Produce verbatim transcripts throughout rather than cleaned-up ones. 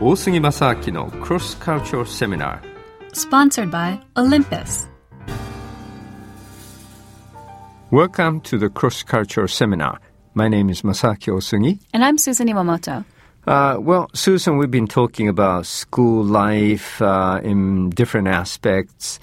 大杉正明の Cross Cultural Seminar Sponsored by Olympus. Welcome to the Cross Cultural Seminar. My name is Masaaki Osugi. And I'm Susan Iwamoto. Uh, well, Susan, we've been talking about school life uh, in different aspects.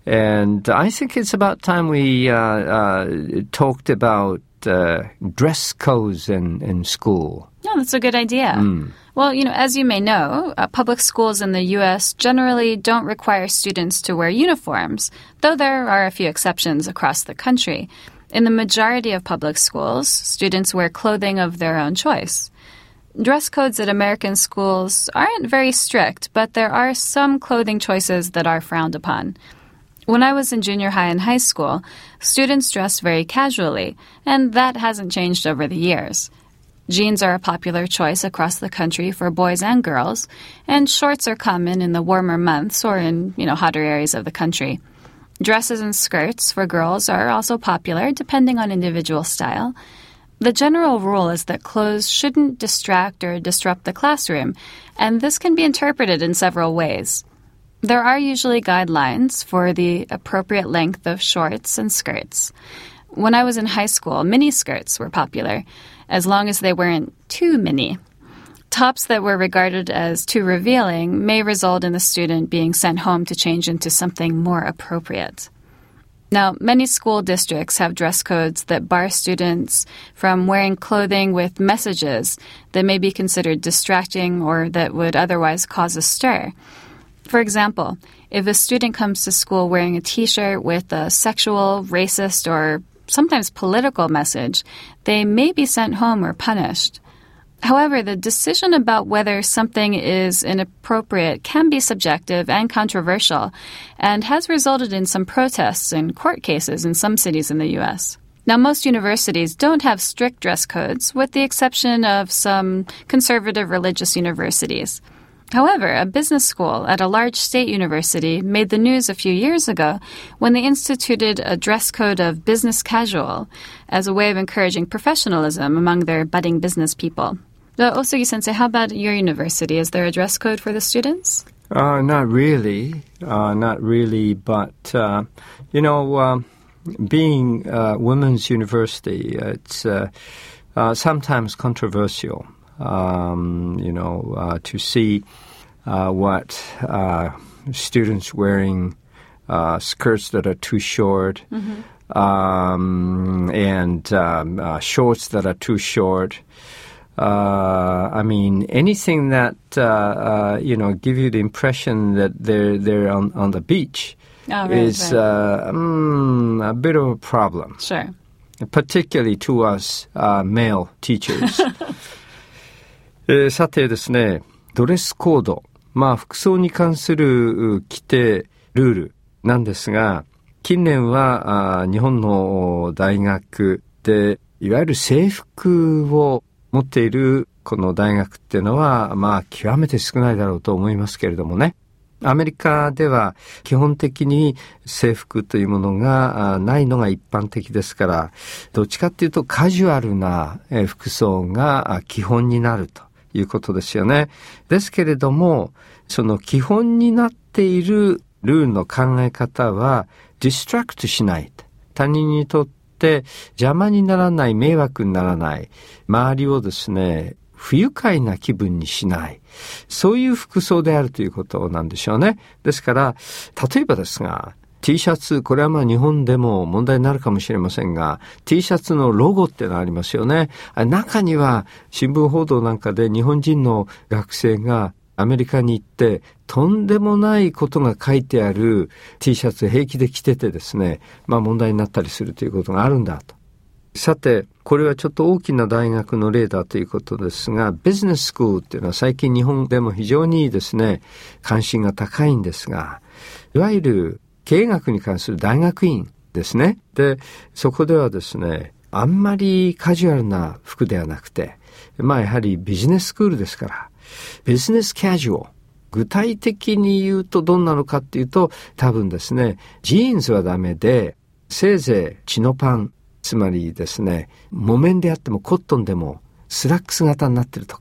And I think it's about time we uh, uh, talked about uh, dress codes in, in school. Yeah, that's a good idea. Mm. Well, you know, as you may know, uh, public schools in the U S generally don't require students to wear uniforms, though there are a few exceptions across the country. In the majority of public schools, students wear clothing of their own choice. Dress codes at American schools aren't very strict, but there are some clothing choices that are frowned upon. When I was in junior high and high school, students dressed very casually, and that hasn't changed over the years. Jeans are a popular choice across the country for boys and girls, and shorts are common in the warmer months or in, you know, hotter areas of the country. Dresses and skirts for girls are also popular, depending on individual style. The general rule is that clothes shouldn't distract or disrupt the classroom, and this can be interpreted in several ways. There are usually guidelines for the appropriate length of shorts and skirts. When I was in high school, mini skirts were popular, as long as they weren't too mini. Tops that were regarded as too revealing may result in the student being sent home to change into something more appropriate. Now, many school districts have dress codes that bar students from wearing clothing with messages that may be considered distracting or that would otherwise cause a stir. For example, if a student comes to school wearing a t-shirt with a sexual, racist, or sometimes political message, they may be sent home or punished. However, the decision about whether something is inappropriate can be subjective and controversial and has resulted in some protests and court cases in some cities in the U S. Now, most universities don't have strict dress codes, with the exception of some conservative religious universities. However, a business school at a large state university made the news a few years ago when they instituted a dress code of business casual as a way of encouraging professionalism among their budding business people. Uh, Osugi-sensei, how about your university? Is there a dress code for the students? Uh, not really. Uh, not really, but, uh, you know, uh, being a women's university, it's uh, uh, sometimes controversial. Um, you know, uh, to see uh, what uh, students wearing uh, skirts that are too short mm-hmm. um, and um, uh, shorts that are too short. Uh, I mean, anything that, uh, uh, you know, give you the impression that they're, they're on, on the beach oh, right, is right. Uh, mm, a bit of a problem. Sure. Particularly to us uh, male teachers. えー、さてですね、ドレスコード、まあ服装に関する規定、ルールなんですが、近年はあ日本の大学でいわゆる制服を持っているこの大学っていうのは、まあ極めて少ないだろうと思いますけれどもね。アメリカでは基本的に制服というものがないのが一般的ですから、どっちかっていうとカジュアルな服装が基本になるということですよね。ですけれども、その基本になっているルールの考え方はディストラクトしない。他人にとって邪魔にならない、迷惑にならない、周りをですね、不愉快な気分にしない。そういう服装であるということなんでしょうね。ですから、例えばですが、T シャツ、これはまあ日本でも問題になるかもしれませんが、T シャツのロゴっていうのがありますよね。中には新聞報道なんかで日本人の学生がアメリカに行ってとんでもないことが書いてある T シャツ平気で着ててですね、まあ問題になったりするということがあるんだと。さて、これはちょっと大きな大学の例だということですが、ビジネススクールっていうのは最近日本でも非常にですね、関心が高いんですが、いわゆる経営学に関する大学院ですね。で、そこではですね、あんまりカジュアルな服ではなくて、まあやはりビジネススクールですから、ビジネスキャジュアル。具体的に言うとどんなのかっていうと、多分ですね、ジーンズはダメで、せいぜいチノパン、つまりですね、木綿であってもコットンでもスラックス型になってるとか、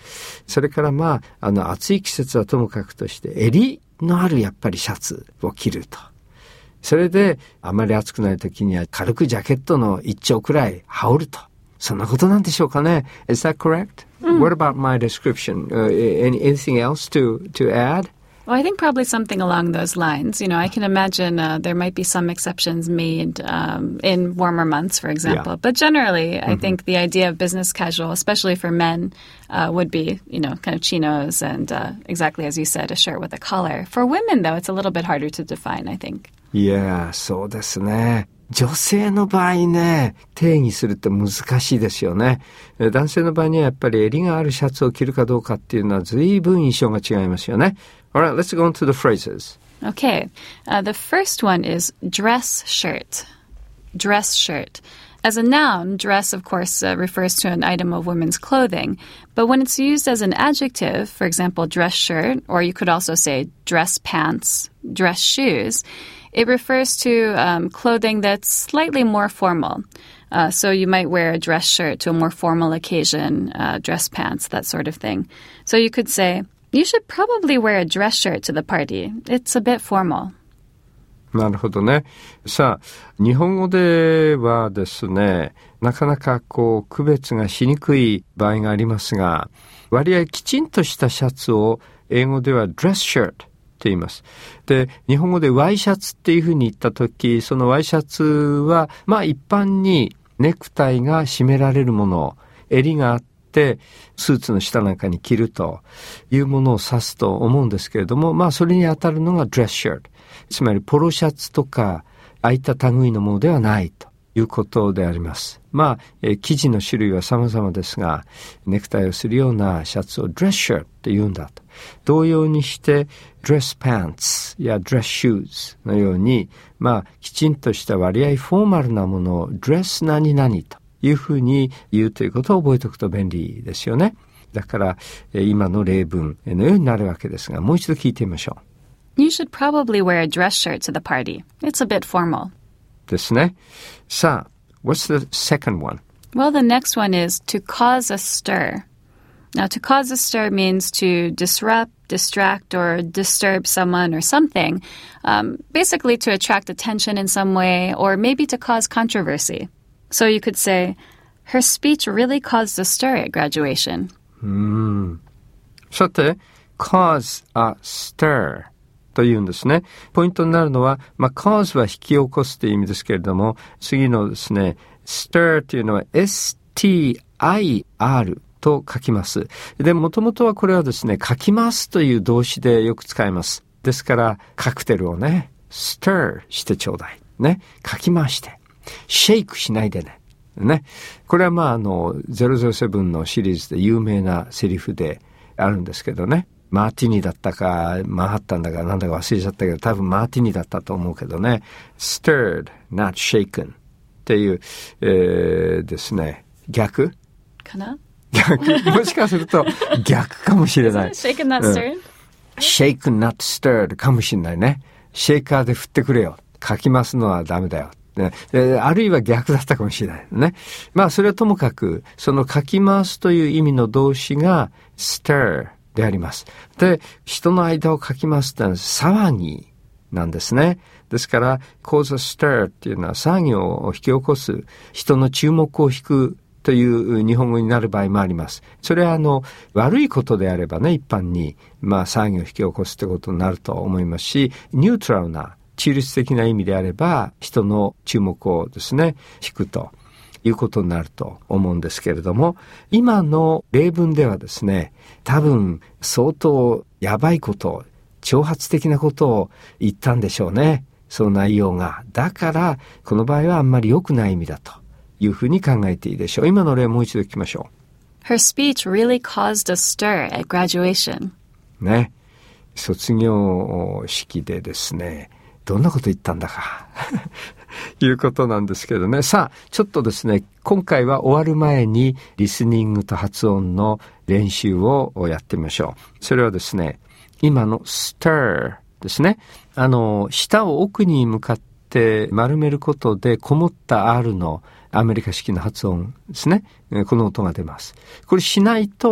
それからまあ、あの暑い季節はともかくとして襟のあるやっぱりシャツを着ると。それであまり暑くない時には軽くジャケットの一丁くらい羽織ると。そんなことなんでしょうかね。Is that correct?、Mm. What about my description?、Uh, anything else to, to add?Well, I think probably something along those lines. You know, I can imagine uh, there might be some exceptions made um, in warmer months, for example. Yeah. But generally, I mm-hmm. think the idea of business casual, especially for men, uh, would be, you know, kind of chinos and uh, exactly as you said, a shirt with a collar. For women, though, it's a little bit harder to define, I think. Yeah, そうですね。女性の場合ね、定義するって難しいですよね。男性の場合にはやっぱり襟があるシャツを着るかどうかっていうのは随分印象が違いますよね。Alright, let's go on to the phrases. Okay. Uh, the first one is dress shirt. Dress shirt. As a noun, dress, of course, uh, refers to an item of women's clothing. But when it's used as an adjective, for example, dress shirt, or you could also say dress pants, dress shoes, it refers to um, clothing that's slightly more formal. Uh, so you might wear a dress shirt to a more formal occasion, uh, dress pants, that sort of thing. So you could say...You should probably wear a dress shirt to the party. It's a bit formal. なるほどね。さあ、日本語ではですね、なかなかこう区別がしにくい場合がありますが、割合きちんとしたシャツを英語では dress shirt って言います。で、日本語でワイシャツっていうふうに言ったとき、そのワイシャツはまあ一般にネクタイが締められるもの、襟があってでスーツの下なんかに着るというものを指すと思うんですけれども、まあそれに当たるのがドレスシャツ、つまりポロシャツとかああいった類のものではないということであります。まあ、えー、生地の種類は様々ですが、ネクタイをするようなシャツをドレスシャツって言うんだと。同様にしてドレスパンツやドレスシューズのように、まあきちんとした割合フォーマルなものをドレス何々というふうに言うということを覚えておくと便利ですよね。だから今の例文のようになるわけですが、もう一度聞いてみましょう。You should probably wear a dress shirt to the party. It's a bit formal. ですね。さあ、what's the second one? Well, the next one is to cause a stir. Now, to cause a stir means to disrupt, distract, or disturb someone or something. Um, basically to attract attention in some way, or maybe to cause controversy.So you could say, her speech really caused a stir at graduation. うーん。さて、cause a stir というんですね。ポイントになるのは、まあ、cause は引き起こすという意味ですけれども、次のですね、stir というのは エスティーアイアール と書きます。で、もともとはこれはですね、書きますという動詞でよく使います。ですから、カクテルをね、stir してちょうだい。ね、書きまして。シェイクしないでね。ね。これはまああのゼロゼロセブンのシリーズで有名なセリフであるんですけどね。マーティニだったかマンハッタンだかなんだか忘れちゃったけど、多分マーティニだったと思うけどね。stirred, not shaken っていう、えー、ですね。逆かな？ 逆。もしかすると逆かもしれない。 shaken, not stirred?、うん、 shaken, not stirred かもしれないね。シェイカーで振ってくれよ。かきますのはダメだよ。ね、あるいは逆だったかもしれないね。まあそれはともかくそのかき回すという意味の動詞が stir であります。で、人の間をかき回すってのは騒ぎなんですね。ですから cause a stir っていうのは騒ぎを引き起こす、人の注目を引くという日本語になる場合もあります。それはあの悪いことであればね、一般にまあ騒ぎを引き起こすってことになると思いますし、ニュートラルな中立的な意味であれば人の注目をですね引くということになると思うんですけれども、今の例文ではですね、多分相当やばいこと、挑発的なことを言ったんでしょうね、その内容が。だからこの場合はあんまり良くない意味だというふうに考えていいでしょう。今の例もう一度聞きましょう。Her speech really caused a stir at graduation. ね、卒業式でですね、どんなこと言ったんだかいうことなんですけどね。さあ、ちょっとですね、今回は終わる前にリスニングと発音の練習をやってみましょう。それはですね、今の stir ですね。あの、舌を奥に向かって丸めることでこもった R のアメリカ式の発音ですね。この音が出ます。これしないと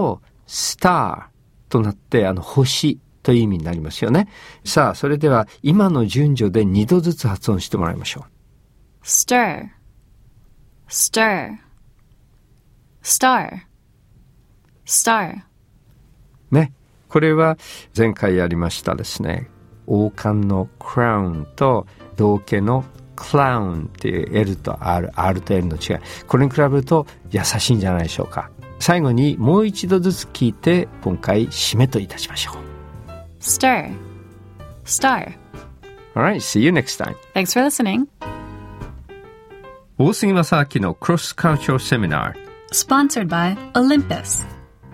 star となって、あの星という意味になりますよね。さあ、それでは今の順序でにどずつ発音してもらいましょう。 stir, stir, star, star。 ね、これは前回やりましたですね。王冠の crown と道化の clown っていう L と R、R と L の違い。これに比べると優しいんじゃないでしょうか。最後にもう一度ずつ聞いて、今回締めといたしましょう。 stir, star. Alright, see you next time. Thanks for listening. 大杉正明の Cross Cultural Seminar Sponsored by Olympus。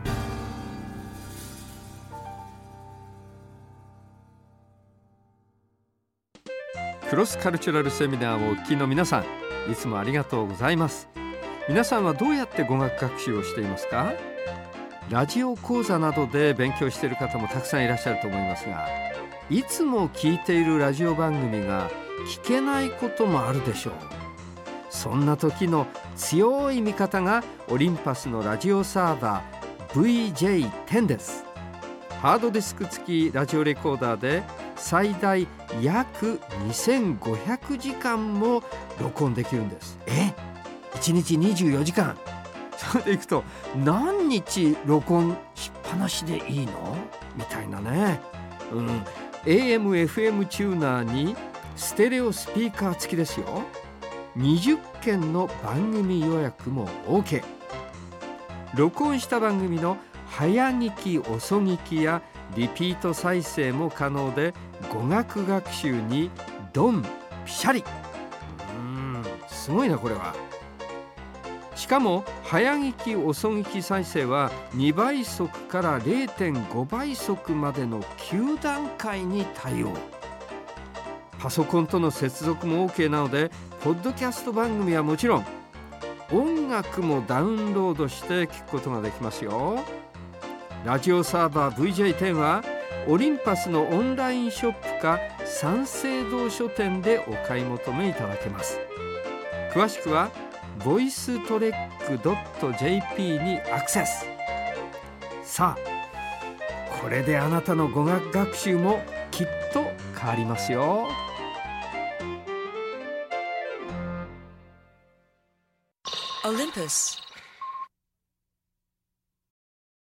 クロスカルチュラルセミナーをお聞きの皆さん、いつもありがとうございます。皆さんはどうやって語学学習をしていますか？ラジオ講座などで勉強している方もたくさんいらっしゃると思いますが、いつも聞いているラジオ番組が聞けないこともあるでしょう。そんな時の強い味方がオリンパスのラジオサーバー ブイジェイテン です。ハードディスク付きラジオレコーダーで最大約にせんごひゃくじかんも録音できるんです。え、いちにちにじゅうよじかん。それでいくと何日録音しっぱなしでいいのみたいなね。うん、エーエムエフエム チューナーにステレオスピーカー付きですよ。にじゅっけんの番組予約も OK。 録音した番組の早聞き遅聞きやリピート再生も可能で、語学学習にドンピシャリ。うーん、すごいなこれは。しかも早聞き遅聞き再生はにばい速から れいてんごばい速までのきゅうだんかいに対応。パソコンとの接続も OK なので、ポッドキャスト番組はもちろん音楽もダウンロードして聞くことができますよ。ラジオサーバー ブイジェイテン はオリンパスのオンラインショップか三省堂書店でお買い求めいただけます。詳しくは ボイストレックドットジェーピー にアクセス。さあ、これであなたの語学学習もきっと変わりますよ。 Olympus